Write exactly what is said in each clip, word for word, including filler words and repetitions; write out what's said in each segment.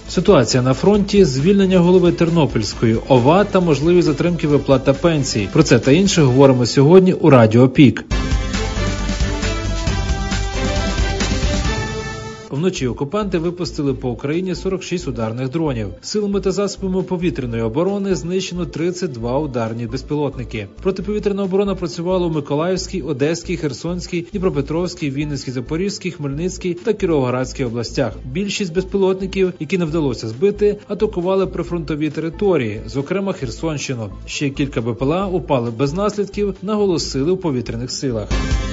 Ситуація на фронті, звільнення голови Тернопільської ОВА та можливість затримки виплат та пенсій. Про це та інше говоримо сьогодні у Радіо Пік. Вночі окупанти випустили по Україні сорок шість ударних дронів. Силами та засобами повітряної оборони знищено тридцять два ударні безпілотники. Протиповітряна оборона працювала у Миколаївській, Одеській, Херсонській, Дніпропетровській, Вінницькій, Запорізькій, Хмельницькій та Кіровоградській областях. Більшість безпілотників, які не вдалося збити, атакували прифронтові території, зокрема Херсонщину. Ще кілька БПЛА упали без наслідків, наголосили у повітряних силах.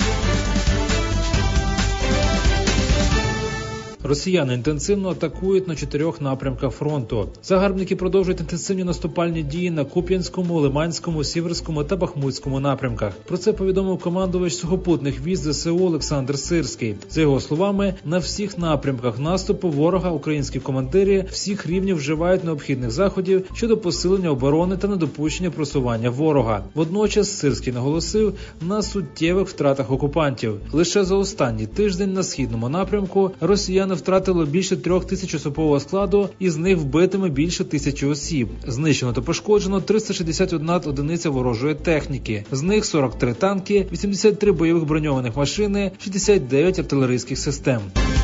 Росіяни інтенсивно атакують на чотирьох напрямках фронту. Загарбники продовжують інтенсивні наступальні дії на Куп'янському, Лиманському, Сіверському та Бахмутському напрямках. Про це повідомив командувач сухопутних військ ЗСУ Олександр Сирський. За його словами, на всіх напрямках наступу ворога українські командири всіх рівнів вживають необхідних заходів щодо посилення оборони та недопущення просування ворога. Водночас Сирський наголосив на суттєвих втратах окупантів. Лише за останній тиждень на східному напрямку росіяни втратило більше трьох тисяч особового складу, із них вбитими більше тисячі осіб. Знищено та пошкоджено триста шістдесят одна одиниця ворожої техніки. З них сорок три танки, вісімдесят три бойових броньованих машини, шістдесят дев'ять артилерійських систем.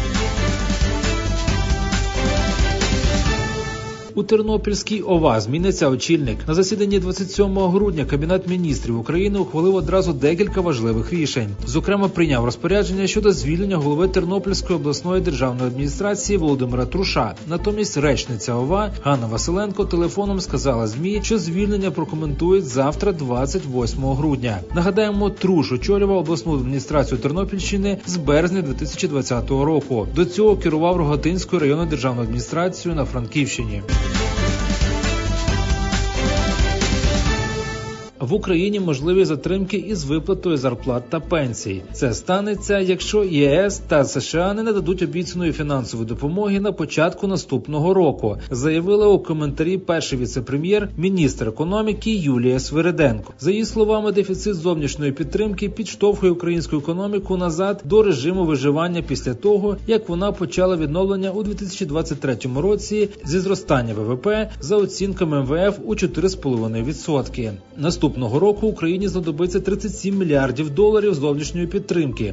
У Тернопільській ОВА зміниться очільник. На засіданні двадцять сьомого грудня Кабінет міністрів України ухвалив одразу декілька важливих рішень. Зокрема, прийняв розпорядження щодо звільнення голови Тернопільської обласної державної адміністрації Володимира Труша. Натомість речниця ОВА Ганна Василенко телефоном сказала ЗМІ, що звільнення прокоментують завтра, двадцять восьмого грудня. Нагадаємо, Труш очолював обласну адміністрацію Тернопільщини з березня дві тисячі двадцятого року. До цього керував Рогатинською районною державною адміністрацією на Франківщині. В Україні можливі затримки із виплатою зарплат та пенсій. Це станеться, якщо ЄС та США не нададуть обіцяної фінансової допомоги на початку наступного року, заявила у коментарі перший віце-прем'єр, міністр економіки Юлія Свириденко. За її словами, дефіцит зовнішньої підтримки підштовхує українську економіку назад до режиму виживання після того, як вона почала відновлення у дві тисячі двадцять третьому році зі зростання ВВП за оцінками ем ве еф у чотири цілих п'ять десятих відсотка. Наступного року Україні знадобиться тридцять сім мільярдів доларів зовнішньої підтримки.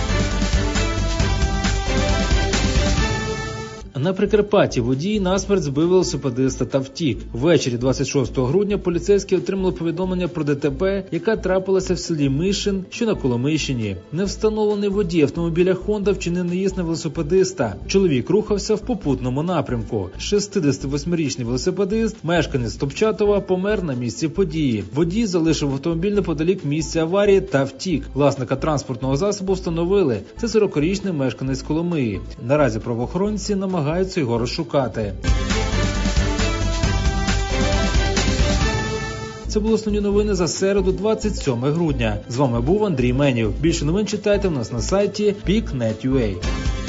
На Прикарпатті водій насмерть збив велосипедиста та втік. Ввечері двадцять шостого грудня поліцейські отримали повідомлення про ДТП, яка трапилася в селі Мишин, що на Коломийщині. Невстановлений водій автомобіля Honda вчинив наїзд на велосипедиста. Чоловік рухався в попутному напрямку. шістдесятивосьмирічний велосипедист, мешканець Топчатова, помер на місці події. Водій залишив автомобіль неподалік місця аварії та втік. Власника транспортного засобу встановили. Це сорокарічний мешканець Коломиї. Наразі правоохоронці намагаються його розшукати. Це були основні новини за середу, двадцять сьомого грудня. З вами був Андрій Менів. Більше новин читайте в нас на сайті пік крапка нет крапка ю а.